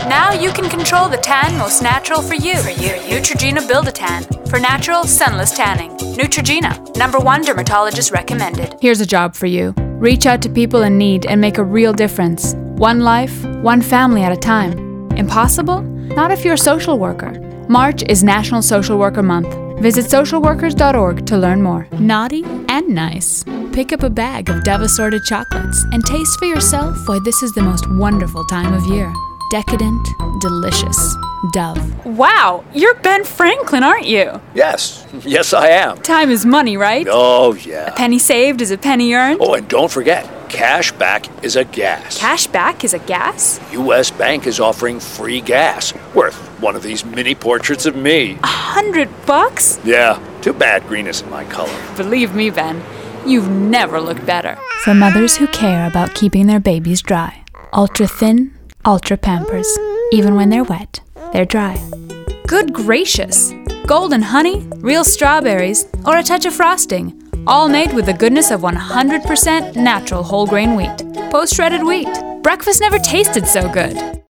Now you can control the tan most natural for you. Neutrogena Build-A-Tan. For natural, sunless tanning. Neutrogena, #1 dermatologist recommended. Here's a job for you. Reach out to people in need and make a real difference. One life, one family at a time. Impossible? Not if you're a social worker. March is National Social Worker Month. Visit socialworkers.org to learn more. Naughty and nice. Pick up a bag of Dove assorted chocolates and taste for yourself why this is the most wonderful time of year. Decadent, delicious. Dove. Wow, you're Ben Franklin, aren't you? Yes, I am. Time is money, right? Oh, yeah. A penny saved is a penny earned. Oh, and don't forget, cash back is a gas. Cash back is a gas? U.S. Bank is offering free gas, worth one of these mini portraits of me. $100? Yeah, too bad green isn't my color. Believe me, Ben, you've never looked better. For mothers who care about keeping their babies dry. Ultra thin, ultra Pampers. Even when they're wet, they're dry. Good gracious! Golden honey, real strawberries, or a touch of frosting. All made with the goodness of 100% natural whole grain wheat. Post-shredded wheat. Breakfast never tasted so good.